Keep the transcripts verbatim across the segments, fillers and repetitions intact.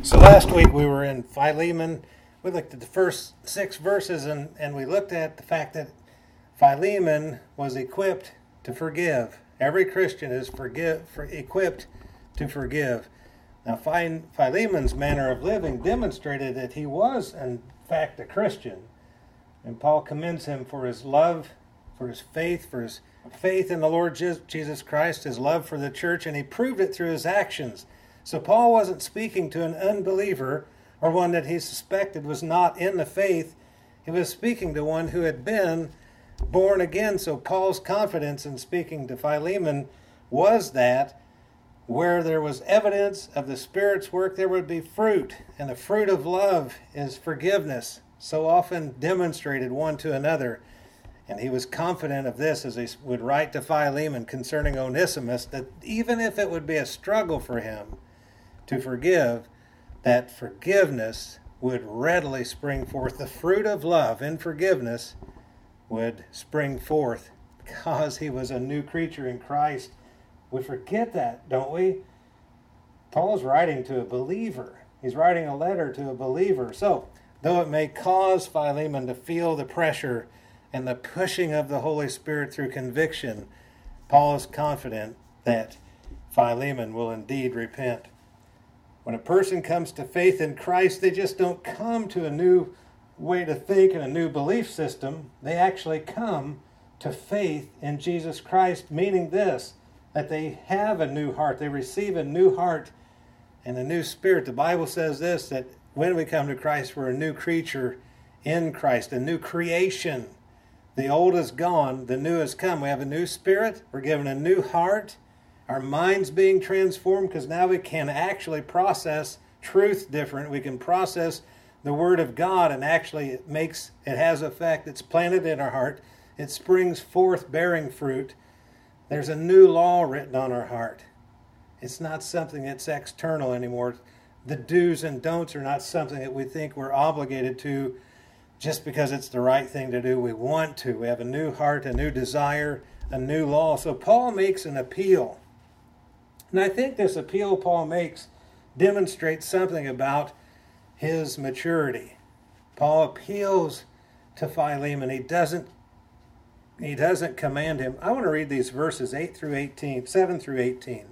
So last week we were in Philemon. We looked at the first six verses and, and we looked at the fact that Philemon was equipped to forgive. Every Christian is forgive, for, equipped to forgive. Now Philemon's manner of living demonstrated that he was in fact a Christian. And Paul commends him for his love, for his faith, for his faith in the Lord Jesus Christ, his love for the church, and he proved it through his actions. So Paul wasn't speaking to an unbeliever or one that he suspected was not in the faith. He was speaking to one who had been born again. So Paul's confidence in speaking to Philemon was that where there was evidence of the Spirit's work, there would be fruit. And the fruit of love is forgiveness, so often demonstrated one to another. And he was confident of this as he would write to Philemon concerning Onesimus, that even if it would be a struggle for him to forgive, that forgiveness would readily spring forth. The fruit of love in forgiveness would spring forth because he was a new creature in Christ. We forget that, don't we? Paul's writing to a believer. He's writing a letter to a believer. So, though it may cause Philemon to feel the pressure and the pushing of the Holy Spirit through conviction, Paul is confident that Philemon will indeed repent. When a person comes to faith in Christ, they just don't come to a new way to think and a new belief system. They actually come to faith in Jesus Christ, meaning this, that they have a new heart. They receive a new heart and a new spirit. The Bible says this, that when we come to Christ, we're a new creature in Christ, a new creation. The old is gone, the new has come. We have a new spirit, we're given a new heart. Our minds being transformed because now we can actually process truth different. We can process the Word of God, and actually it makes, it has effect. It's planted in our heart. It springs forth bearing fruit. There's a new law written on our heart. It's not something that's external anymore. The do's and don'ts are not something that we think we're obligated to just because it's the right thing to do. We want to. We have a new heart, a new desire, a new law. So Paul makes an appeal. And I think this appeal Paul makes demonstrates something about his maturity. Paul appeals to Philemon. He doesn't, he doesn't command him. I want to read these verses eight through eighteen, seven through eighteen.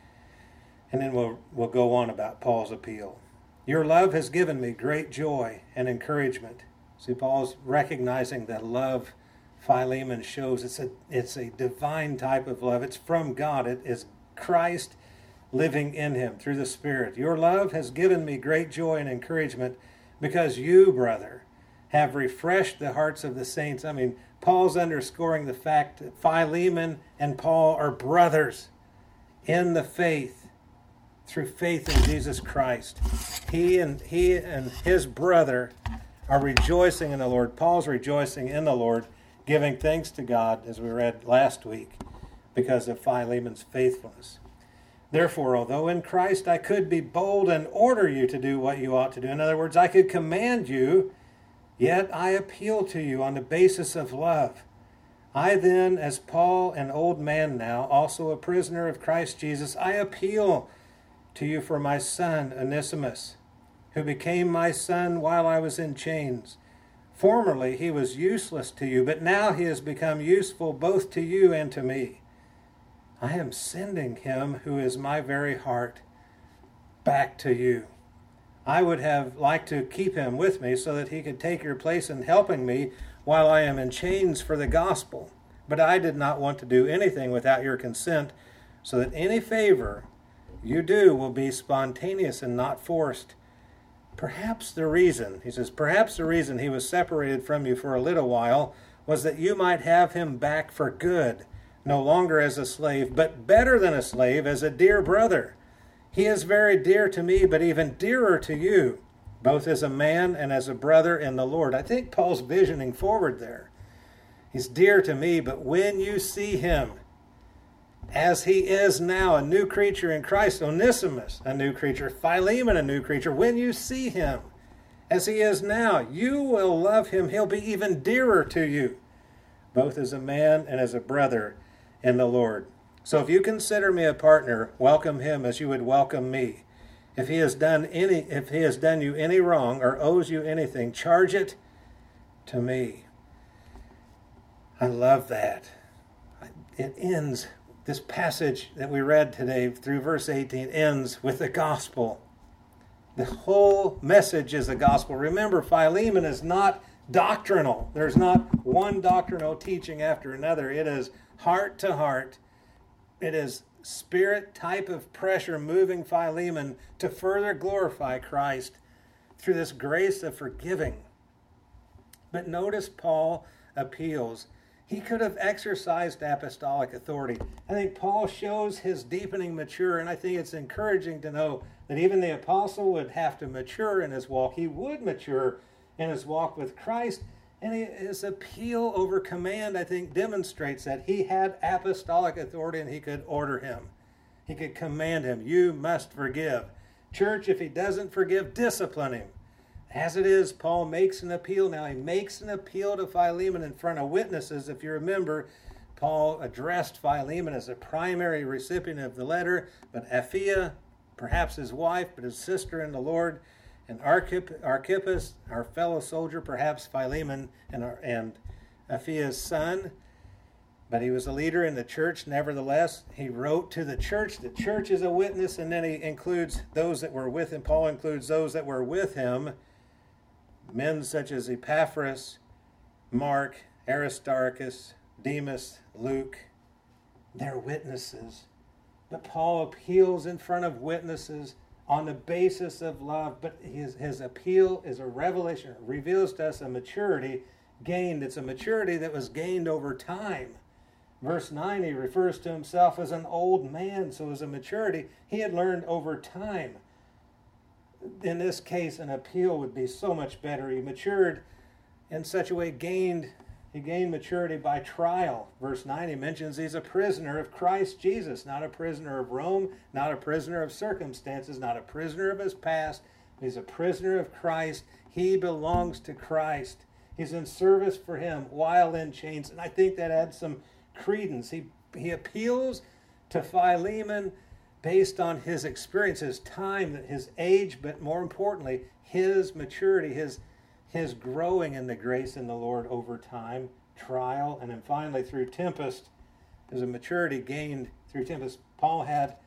And then we'll, we'll go on about Paul's appeal. Your love has given me great joy and encouragement. See, Paul's recognizing that love Philemon shows. It's a, it's a divine type of love. It's from God. It is Christ living in him through the Spirit. Your love has given me great joy and encouragement because you, brother, have refreshed the hearts of the saints. I mean, Paul's underscoring the fact that Philemon and Paul are brothers in the faith, through faith in Jesus Christ. He and he and his brother are rejoicing in the Lord. Paul's rejoicing in the Lord, giving thanks to God, as we read last week, because of Philemon's faithfulness. Therefore, although in Christ I could be bold and order you to do what you ought to do, in other words, I could command you, yet I appeal to you on the basis of love. I then, as Paul, an old man now, also a prisoner of Christ Jesus, I appeal to you for my son, Onesimus, who became my son while I was in chains. Formerly he was useless to you, but now he has become useful both to you and to me. I am sending him, who is my very heart, back to you. I would have liked to keep him with me so that he could take your place in helping me while I am in chains for the gospel. But I did not want to do anything without your consent, so that any favor you do will be spontaneous and not forced. Perhaps the reason, he says, perhaps the reason he was separated from you for a little while was that you might have him back for good, no longer as a slave, but better than a slave, as a dear brother. He is very dear to me, but even dearer to you, both as a man and as a brother in the Lord. I think Paul's visioning forward there. He's dear to me, but when you see him, as he is now, a new creature in Christ, Onesimus, a new creature, Philemon, a new creature, when you see him as he is now, you will love him. He'll be even dearer to you, both as a man and as a brother in the Lord. So if you consider me a partner, welcome him as you would welcome me. If he has done any, if he has done you any wrong or owes you anything, charge it to me. I love that. It ends, this passage that we read today through verse eighteen ends with the gospel. The whole message is the gospel. Remember, Philemon is not doctrinal. There's not one doctrinal teaching after another. It is heart to heart. It is spirit type of pressure moving Philemon to further glorify Christ through this grace of forgiving. But notice Paul appeals. He could have exercised apostolic authority. I think Paul shows his deepening mature, and I think it's encouraging to know that even the apostle would have to mature in his walk. He would mature in his walk with Christ, and his appeal over command, I think, demonstrates that he had apostolic authority and he could order him. He could command him, you must forgive. Church, if he doesn't forgive, discipline him. As it is, Paul makes an appeal now. He makes an appeal to Philemon in front of witnesses. If you remember, Paul addressed Philemon as a primary recipient of the letter, but Apphia, perhaps his wife, but his sister in the Lord, and Archipp, Archippus, our fellow soldier, perhaps Philemon and, our, and Aphia's son. But he was a leader in the church. Nevertheless, he wrote to the church. The church is a witness, and then he includes those that were with him. Paul includes those that were with him, men such as Epaphras, Mark, Aristarchus, Demas, Luke. They're witnesses. But Paul appeals in front of witnesses on the basis of love. But his, his appeal is a revelation. It reveals to us a maturity gained. It's a maturity that was gained over time. Verse nine, he refers to himself as an old man. So as a maturity, he had learned over time. In this case, an appeal would be so much better. He matured in such a way, gained he gained maturity by trial. Verse nine, he mentions he's a prisoner of Christ Jesus, not a prisoner of Rome, not a prisoner of circumstances, not a prisoner of his past. He's a prisoner of Christ. He belongs to Christ. He's in service for him while in chains. And I think that adds some credence. He, he appeals to Philemon based on his experience, his time, his age, but more importantly, his maturity, his, his growing in the grace in the Lord over time, trial, and then finally through tempest. There's a maturity gained through tempest. Paul had,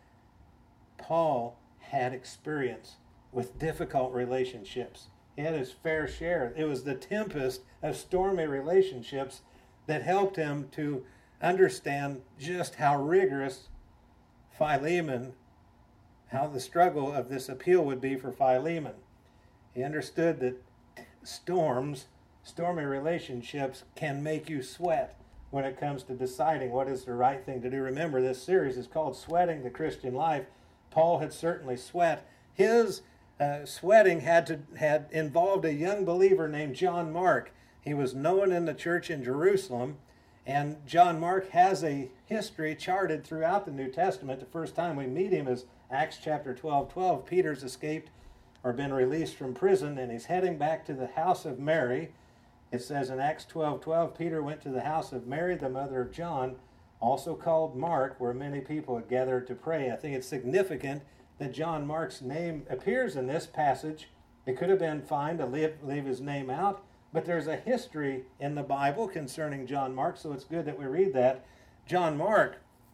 Paul had experience with difficult relationships. He had his fair share. It was the tempest of stormy relationships that helped him to understand just how rigorous Philemon, how the struggle of this appeal would be for Philemon. He understood that storms, stormy relationships can make you sweat when it comes to deciding what is the right thing to do. Remember, this series is called Sweating the Christian Life. Paul had certainly sweat. His uh, sweating had to had involved a young believer named John Mark. He was known in the church in Jerusalem, and John Mark has a history charted throughout the New Testament. The first time we meet him is Acts chapter twelve twelve. Peter's escaped or been released from prison, and he's heading back to the house of Mary. It says in Acts twelve twelve, Peter went to the house of Mary, the mother of John, also called Mark, where many people had gathered to pray. I think it's significant that John Mark's name appears in this passage. It could have been fine to leave, leave his name out, but there's a history in the Bible concerning John Mark, so it's good that we read that. John Mark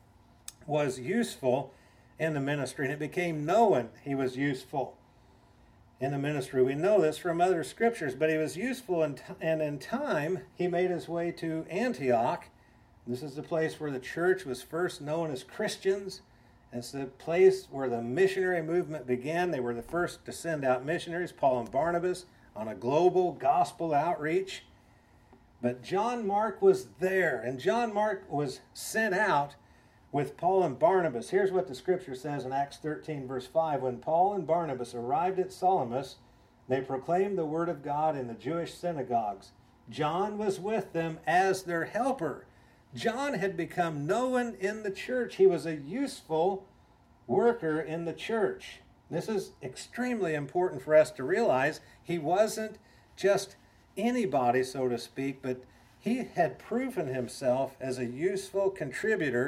was useful in the ministry, and it became known he was useful in the ministry. We know this from other scriptures, but he was useful, in t- and in time, he made his way to Antioch. This is the place where the church was first known as Christians. It's the place where the missionary movement began. They were the first to send out missionaries, Paul and Barnabas, on a global gospel outreach. But John Mark was there, and John Mark was sent out with Paul and Barnabas. Here's what the scripture says in Acts thirteen, verse five. When Paul and Barnabas arrived at Salamis, they proclaimed the word of God in the Jewish synagogues. John was with them as their helper. John had become known in the church. He was a useful worker in the church. This is extremely important for us to realize. He wasn't just anybody, so to speak, but he had proven himself as a useful contributor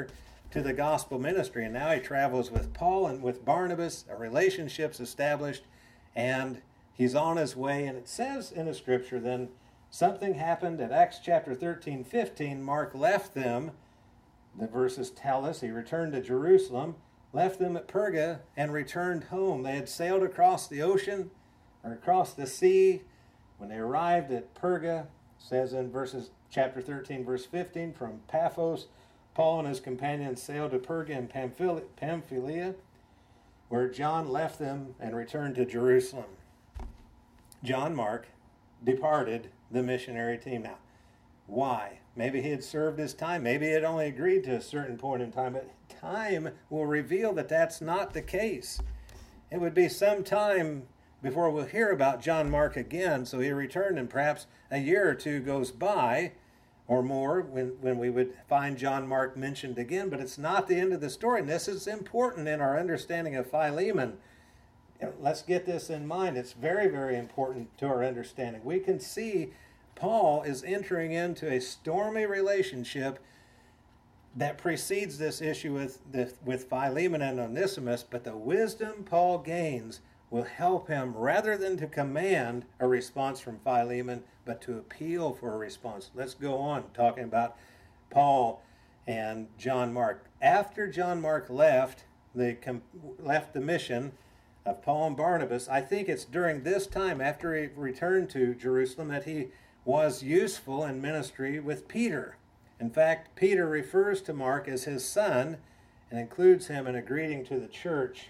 to the gospel ministry. And now he travels with Paul and with Barnabas, a relationship's established, and he's on his way. And it says in the scripture, then something happened at Acts chapter thirteen, fifteen. Mark left them. The verses tell us he returned to Jerusalem, left them at Perga, and returned home. They had sailed across the ocean, or across the sea. When they arrived at Perga, it says in verses chapter thirteen, verse fifteen, from Paphos, Paul and his companions sailed to Perga and Pamphylia, where John left them and returned to Jerusalem. John Mark departed the missionary team. Now, why? Maybe he had served his time. Maybe he had only agreed to a certain point in time, but time will reveal that that's not the case. It would be some time before we'll hear about John Mark again, so he returned, and perhaps a year or two goes by or more when, when we would find John Mark mentioned again, but it's not the end of the story. And this is important in our understanding of Philemon. Let's get this in mind. It's very, very important to our understanding. We can see Paul is entering into a stormy relationship that precedes this issue with, the, with Philemon and Onesimus, but the wisdom Paul gains will help him, rather than to command a response from Philemon, but to appeal for a response. Let's go on talking about Paul and John Mark. After John Mark left the, left the mission of Paul and Barnabas, I think it's during this time, after he returned to Jerusalem, that he was useful in ministry with Peter. In fact, Peter refers to Mark as his son and includes him in a greeting to the church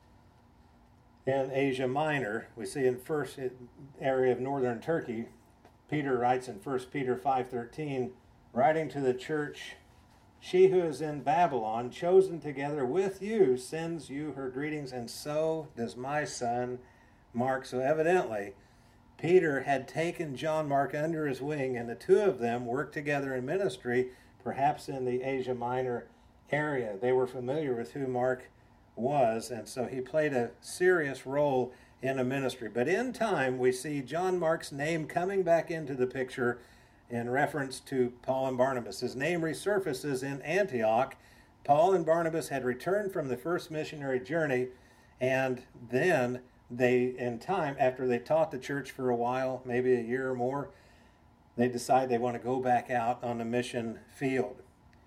in Asia Minor. We see in first area of northern Turkey, Peter writes in First Peter five thirteen, writing to the church, "She who is in Babylon, chosen together with you, sends you her greetings, and so does my son Mark." So evidently, Peter had taken John Mark under his wing, and the two of them worked together in ministry, perhaps in the Asia Minor area. They were familiar with who Mark was, and so he played a serious role in a ministry. But in time, we see John Mark's name coming back into the picture in reference to Paul and Barnabas. His name resurfaces in Antioch. Paul and Barnabas had returned from the first missionary journey, and then they, in time, after they taught the church for a while, maybe a year or more, they decide they want to go back out on the mission field.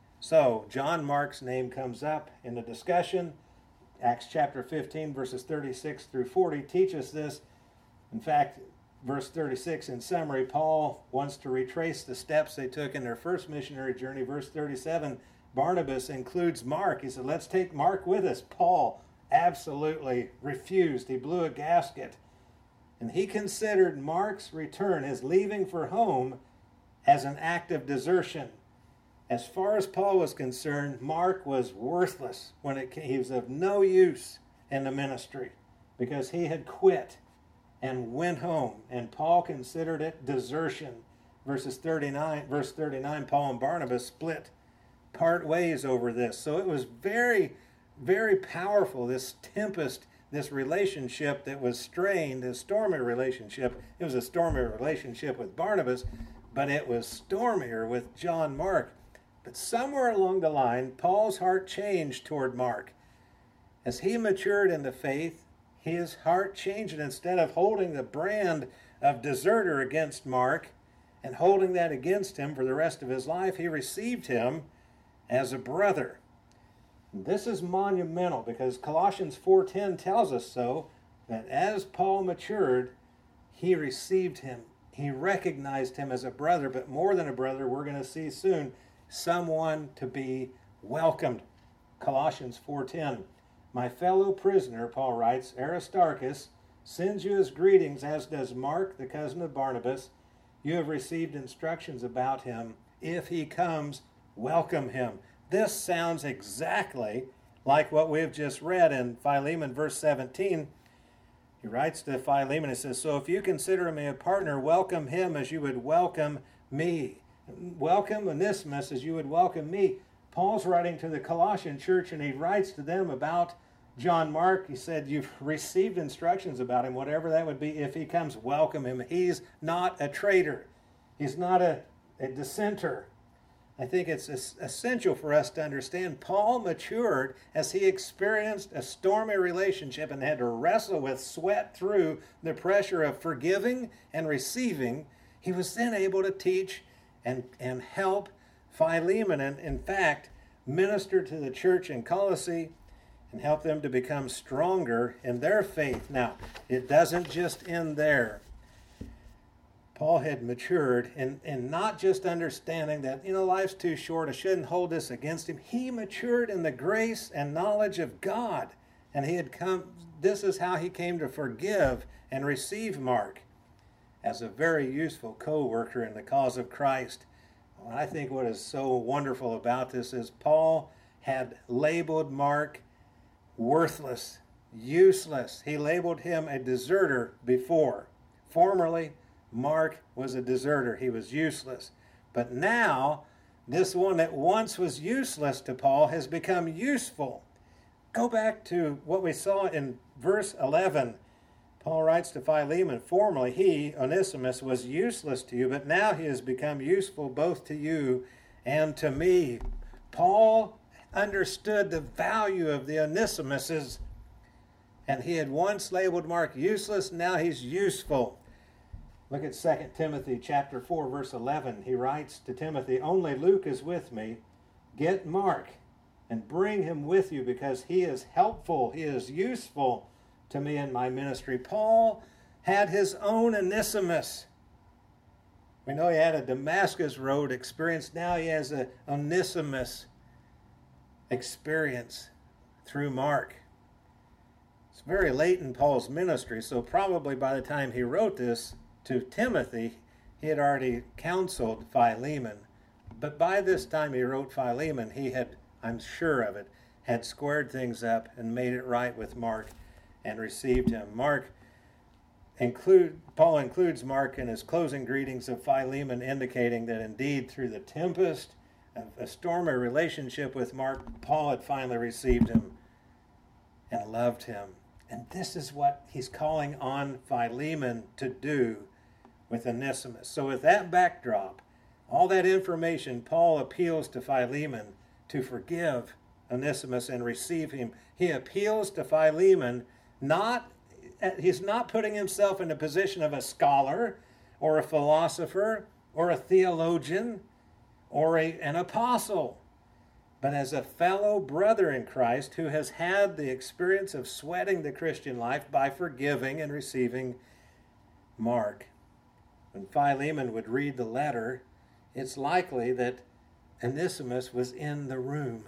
So John Mark's name comes up in the discussion. Acts chapter fifteen, verses thirty-six through forty teach us this. In fact, verse thirty-six, in summary, Paul wants to retrace the steps they took in their first missionary journey. Verse thirty-seven, Barnabas includes Mark. He said, let's take Mark with us. Paul absolutely refused. He blew a gasket. And he considered Mark's return, his leaving for home, as an act of desertion. As far as Paul was concerned, Mark was worthless when it came. He was of no use in the ministry because he had quit and went home. And Paul considered it desertion. Verses thirty-nine, verse thirty-nine, Paul and Barnabas split, part ways over this. So it was very, very powerful, this tempest, this relationship that was strained, this stormy relationship. It was a stormy relationship with Barnabas, but it was stormier with John Mark. But somewhere along the line, Paul's heart changed toward Mark. As he matured in the faith, his heart changed, and instead of holding the brand of deserter against Mark and holding that against him for the rest of his life, he received him as a brother. This is monumental because Colossians four ten tells us so, that as Paul matured, he received him. He recognized him as a brother, but more than a brother, we're going to see soon, someone to be welcomed. Colossians four ten. My fellow prisoner, Paul writes, Aristarchus, sends you his greetings, as does Mark, the cousin of Barnabas. You have received instructions about him. If he comes, welcome him. This sounds exactly like what we've just read in Philemon, verse seventeen. He writes to Philemon, he says, so if you consider me a partner, welcome him as you would welcome me. Welcome Onesimus as you would welcome me. Paul's writing to the Colossian church, and he writes to them about John Mark. He said, you've received instructions about him, whatever that would be. If he comes, welcome him. He's not a traitor. He's not a, a dissenter. I think it's essential for us to understand Paul matured as he experienced a stormy relationship and had to wrestle with, sweat through the pressure of forgiving and receiving. He was then able to teach and, and help Philemon, and in fact, minister to the church in Colossae and help them to become stronger in their faith. Now, it doesn't just end there. Paul had matured in, in not just understanding that, you know, life's too short, I shouldn't hold this against him. He matured in the grace and knowledge of God. And he had come, this is how he came to forgive and receive Mark as a very useful co-worker in the cause of Christ. Well, I think what is so wonderful about this is Paul had labeled Mark worthless, useless. He labeled him a deserter before. Formerly, Mark was a deserter. He was useless. But now, this one that once was useless to Paul has become useful. Go back to what we saw in verse eleven. Paul writes to Philemon, formerly he, Onesimus, was useless to you, but now he has become useful both to you and to me. Paul understood the value of the Onesimuses, and he had once labeled Mark useless, now he's useful. Look at Second Timothy chapter four, verse eleven. He writes to Timothy, only Luke is with me. Get Mark and bring him with you because he is helpful, he is useful to me in my ministry. Paul had his own Onesimus. We know he had a Damascus Road experience. Now he has an Onesimus experience through Mark. It's very late in Paul's ministry, so probably by the time he wrote this to Timothy, he had already counseled Philemon. But by this time he wrote Philemon, he had, I'm sure of it, had squared things up and made it right with Mark and received him. Mark include Paul includes Mark in his closing greetings of Philemon, indicating that indeed through the tempest of a stormy relationship with Mark, Paul had finally received him and loved him. And this is what he's calling on Philemon to do with Onesimus. So with that backdrop, all that information, Paul appeals to Philemon to forgive Onesimus and receive him. He appeals to Philemon, not, he's not putting himself in the position of a scholar or a philosopher or a theologian or a, an apostle, but as a fellow brother in Christ who has had the experience of sweating the Christian life by forgiving and receiving Mark. When Philemon would read the letter, it's likely that Onesimus was in the room.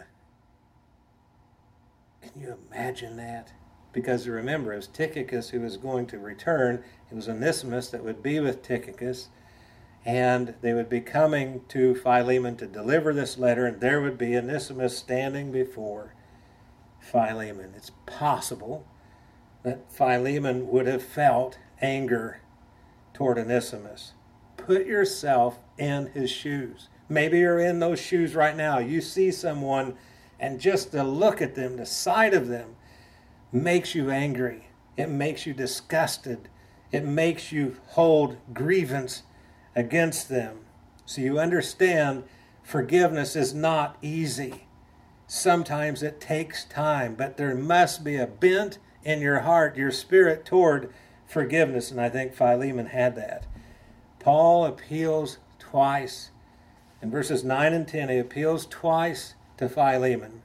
Can you imagine that? Because remember, it was Tychicus who was going to return. It was Onesimus that would be with Tychicus, and they would be coming to Philemon to deliver this letter, and there would be Onesimus standing before Philemon. It's possible that Philemon would have felt anger toward Onesimus. Put yourself in his shoes. Maybe you're in those shoes right now. You see someone, and just the look at them, the sight of them, makes you angry. It makes you disgusted. It makes you hold grievance against them. So you understand forgiveness is not easy. Sometimes it takes time, but there must be a bent in your heart, your spirit toward forgiveness, and I think Philemon had that. Paul appeals twice. In verses nine and ten, he appeals twice to Philemon,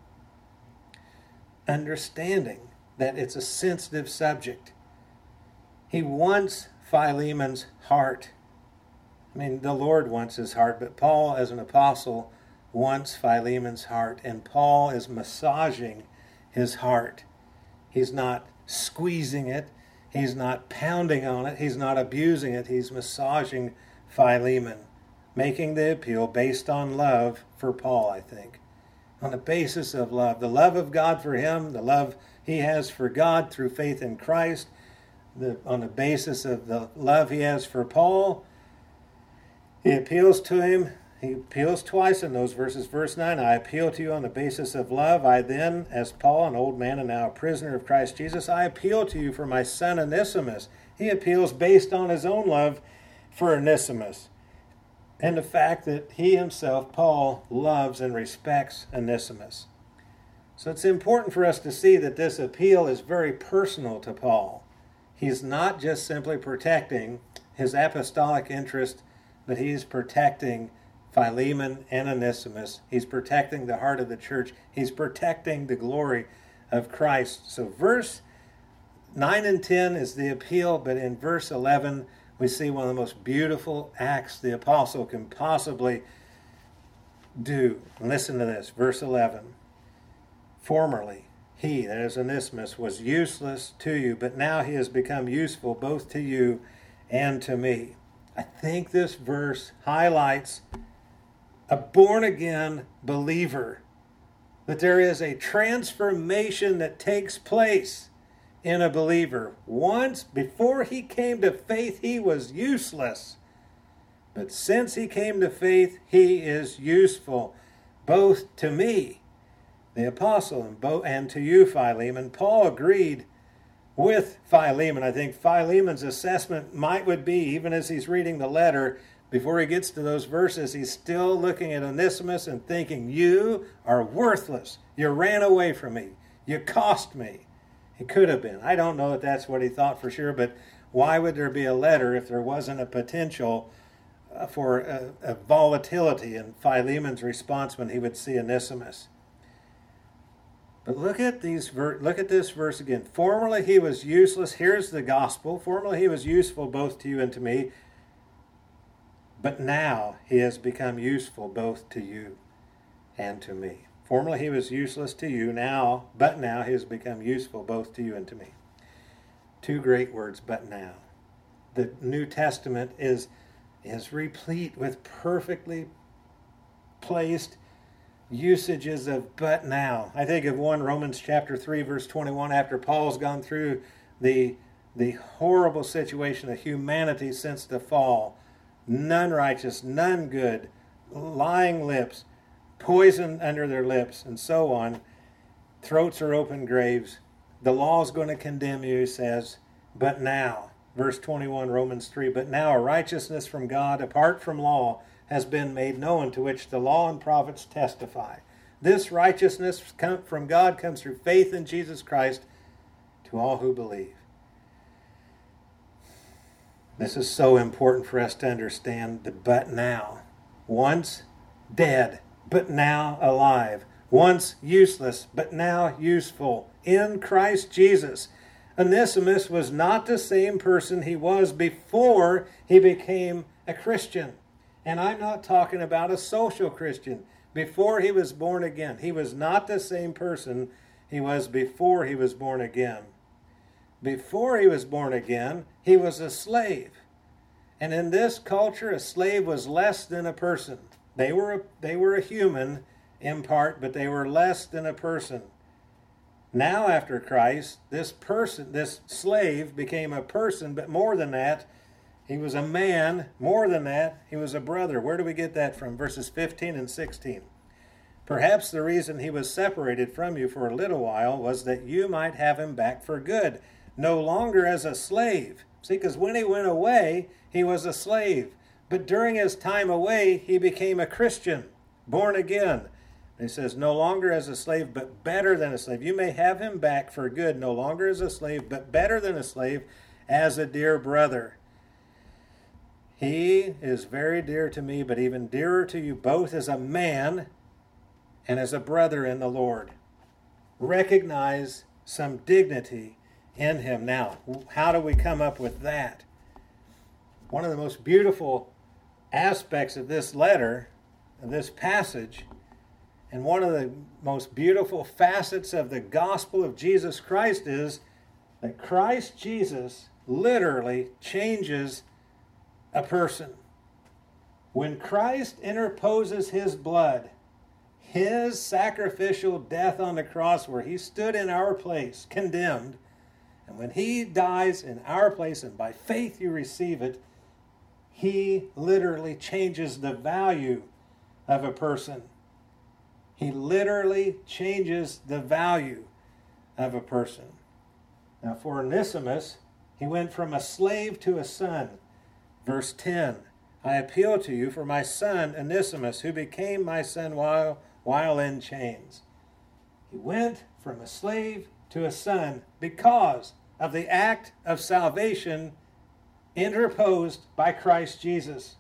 understanding that it's a sensitive subject. He wants Philemon's heart. I mean, the Lord wants his heart, but Paul, as an apostle, wants Philemon's heart, and Paul is massaging his heart. He's not squeezing it. He's not pounding on it. He's not abusing it. He's massaging Philemon, making the appeal based on love for Paul, I think. On the basis of love. The love of God for him, the love he has for God through faith in Christ, the, on the basis of the love he has for Paul, he appeals to him. He appeals twice in those verses. Verse nine, I appeal to you on the basis of love. I then, as Paul, an old man and now a prisoner of Christ Jesus, I appeal to you for my son Onesimus. He appeals based on his own love for Onesimus. and the fact that he himself, Paul, loves and respects Onesimus. So it's important for us to see that this appeal is very personal to Paul. He's not just simply protecting his apostolic interest, but he's protecting Philemon and Onesimus. He's protecting the heart of the church. He's protecting the glory of Christ. So verse nine and ten is the appeal, but in verse eleven, we see one of the most beautiful acts the apostle can possibly do. Listen to this, verse eleven. Formerly, he, that is Onesimus, was useless to you, but now he has become useful both to you and to me. I think this verse highlights a born-again believer, that there is a transformation that takes place in a believer. Once, before he came to faith, he was useless. But since he came to faith, he is useful, both to me, the apostle, and, bo- and to you, Philemon. Paul agreed with Philemon. I think Philemon's assessment might would be, even as he's reading the letter, before he gets to those verses, he's still looking at Onesimus and thinking, you are worthless. You ran away from me. You cost me. It could have been. I don't know if that's what he thought for sure, but why would there be a letter if there wasn't a potential uh, for a, a volatility in Philemon's response when he would see Onesimus? But look at these ver- look at this verse again. Formerly he was useless. Here's the gospel. Formerly he was useful both to you and to me. But now he has become useful both to you and to me. Formerly he was useless to you, now, but now he has become useful both to you and to me. Two great words, but now. The New Testament is, is replete with perfectly placed usages of but now. I think of one, Romans chapter three, verse twenty-one, after Paul's gone through the, the horrible situation of humanity since the fall. None righteous, none good, lying lips, poison under their lips, and so on. Throats are open graves. The law is going to condemn you, he says. But now, verse twenty-one, Romans three, but now a righteousness from God, apart from law, has been made known, to which the law and prophets testify. This righteousness from God comes through faith in Jesus Christ to all who believe. This is so important for us to understand the but now. Once dead, but now alive. Once useless, but now useful. In Christ Jesus. Onesimus was not the same person he was before he became a Christian. And I'm not talking about a social Christian. Before he was born again. He was not the same person he was before he was born again. Before he was born again, he was a slave. And in this culture, a slave was less than a person. They were a, they were a human in part, but they were less than a person. Now, after Christ, this person, this slave became a person, but more than that, he was a man. More than that, he was a brother. Where do we get that from? Verses fifteen and sixteen. Perhaps the reason he was separated from you for a little while was that you might have him back for good, no longer as a slave. See, because when he went away, he was a slave. But during his time away, he became a Christian, born again. And he says, no longer as a slave, but better than a slave. You may have him back for good, no longer as a slave, but better than a slave, as a dear brother. He is very dear to me, but even dearer to you both as a man and as a brother in the Lord. Recognize some dignity in him. Now, how do we come up with that? One of the most beautiful aspects of this letter, of this passage, and one of the most beautiful facets of the gospel of Jesus Christ is that Christ Jesus literally changes a person. When Christ interposes his blood, his sacrificial death on the cross where he stood in our place, condemned, and when he dies in our place and by faith you receive it, he literally changes the value of a person. He literally changes the value of a person. Now for Onesimus, he went from a slave to a son. Verse ten, I appeal to you for my son Onesimus, who became my son while, while in chains. He went from a slave to a son because of the act of salvation interposed by Christ Jesus.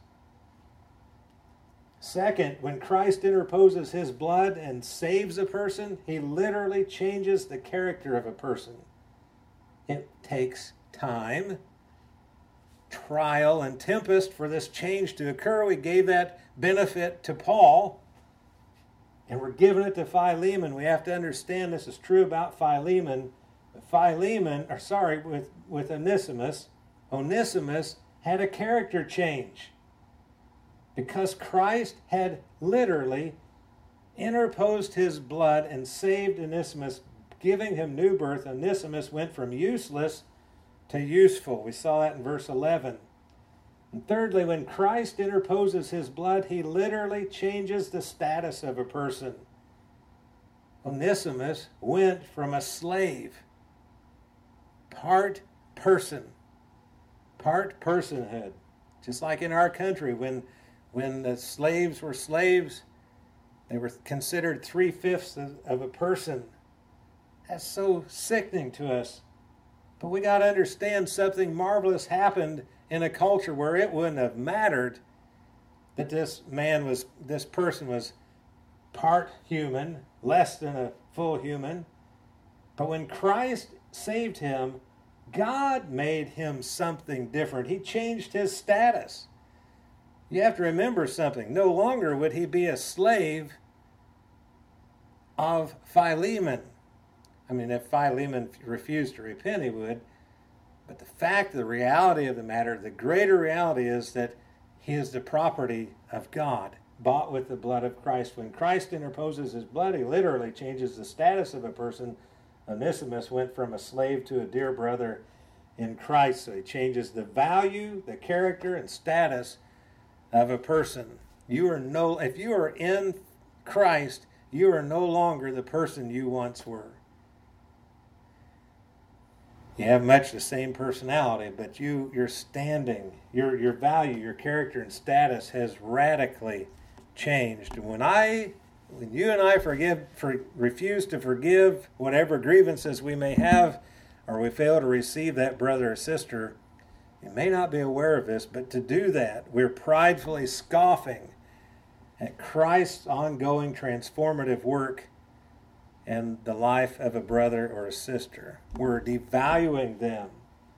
Second, when Christ interposes his blood and saves a person, he literally changes the character of a person. It takes time, trial, and tempest for this change to occur. We gave that benefit to Paul, and we're giving it to Philemon. We have to understand this is true about Philemon. Philemon, or sorry, with, with Onesimus, Onesimus had a character change. Because Christ had literally interposed his blood and saved Onesimus, giving him new birth, Onesimus went from useless to useful. We saw that in verse eleven. And thirdly, when Christ interposes his blood, he literally changes the status of a person. Onesimus went from a slave, part person, part personhood. Just like in our country, when When the slaves were slaves, they were considered three-fifths of, of a person. That's so sickening to us. But we got to understand something marvelous happened in a culture where it wouldn't have mattered that this man was, this person was part human, less than a full human. But when Christ saved him, God made him something different. He changed his status. You have to remember something. No longer would he be a slave of Philemon. I mean, if Philemon refused to repent, he would. But the fact, the reality of the matter, the greater reality is that he is the property of God, bought with the blood of Christ. When Christ interposes his blood, he literally changes the status of a person. Onesimus went from a slave to a dear brother in Christ. So he changes the value, the character, and status of a person. You are no, if you are in Christ, you are no longer the person you once were. You have much the same personality, but you, your standing, your your value, your character and status has radically changed. When I, when you and I forgive, for, refuse to forgive whatever grievances we may have, or we fail to receive that brother or sister, you may not be aware of this, but to do that, we're pridefully scoffing at Christ's ongoing transformative work in the life of a brother or a sister. We're devaluing them.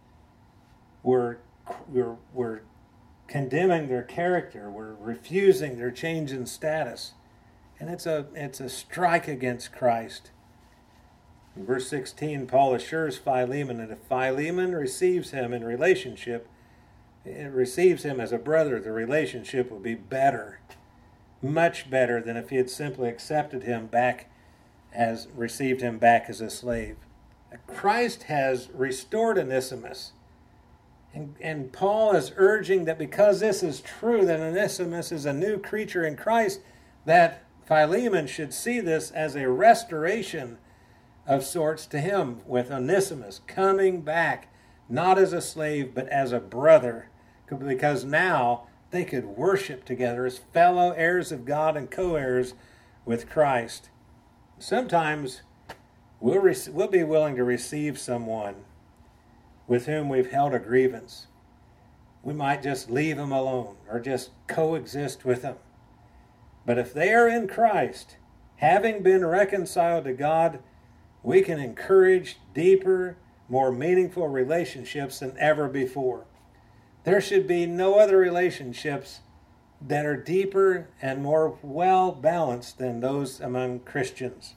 We're, we're, we're condemning their character. We're refusing their change in status. And it's a, it's a strike against Christ. In verse sixteen, Paul assures Philemon that if Philemon receives him in relationship, it receives him as a brother, the relationship will be better, much better than if he had simply accepted him back as, received him back as a slave. Christ has restored Onesimus. And, and Paul is urging that because this is true, that Onesimus is a new creature in Christ, that Philemon should see this as a restoration of sorts to him, with Onesimus coming back, not as a slave, but as a brother, because now they could worship together as fellow heirs of God and co-heirs with Christ. Sometimes we'll, rec- we'll be willing to receive someone with whom we've held a grievance. We might just leave them alone or just coexist with them. But if they are in Christ, having been reconciled to God, we can encourage deeper, more meaningful relationships than ever before. There should be no other relationships that are deeper and more well-balanced than those among Christians.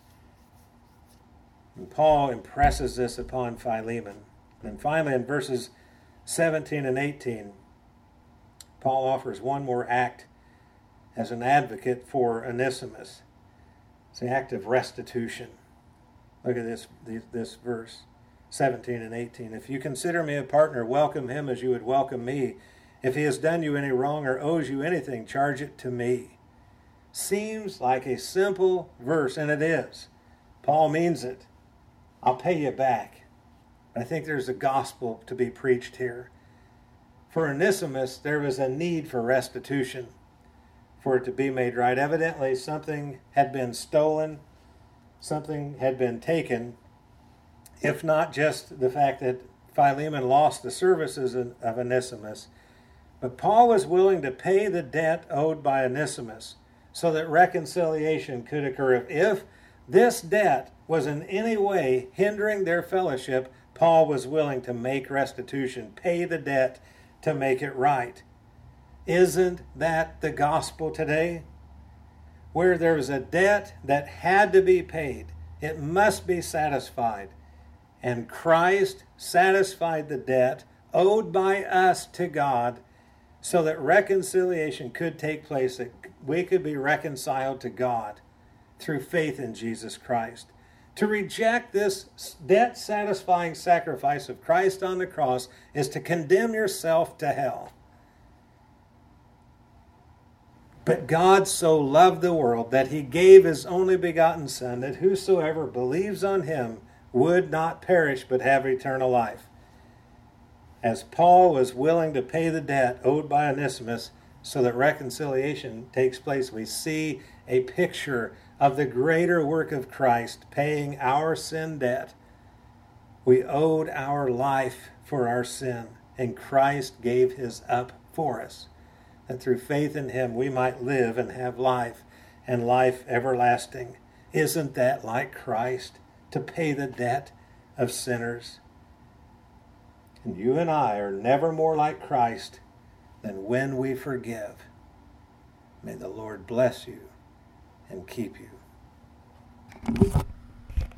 And Paul impresses this upon Philemon. And finally, in verses seventeen and eighteen, Paul offers one more act as an advocate for Onesimus. It's the act of restitution. Look at this, this verse, seventeen and eighteen. If you consider me a partner, welcome him as you would welcome me. If he has done you any wrong or owes you anything, charge it to me. Seems like a simple verse, and it is. Paul means it. I'll pay you back. I think there's a gospel to be preached here. For Onesimus, there was a need for restitution, for it to be made right. Evidently, something had been stolen, something had been taken, if not just the fact that Philemon lost the services of Onesimus, but Paul was willing to pay the debt owed by Onesimus so that reconciliation could occur. If, if this debt was in any way hindering their fellowship, Paul was willing to make restitution, pay the debt to make it right. Isn't that the gospel today? Where there was a debt that had to be paid, it must be satisfied. And Christ satisfied the debt owed by us to God so that reconciliation could take place, that we could be reconciled to God through faith in Jesus Christ. To reject this debt-satisfying sacrifice of Christ on the cross is to condemn yourself to hell. But God so loved the world that he gave his only begotten Son, that whosoever believes on him would not perish but have eternal life. As Paul was willing to pay the debt owed by Onesimus so that reconciliation takes place, we see a picture of the greater work of Christ paying our sin debt. We owed our life for our sin, and Christ gave his up for us, that through faith in him we might live and have life, and life everlasting. Isn't that like Christ, to pay the debt of sinners? And you and I are never more like Christ than when we forgive. May the Lord bless you and keep you.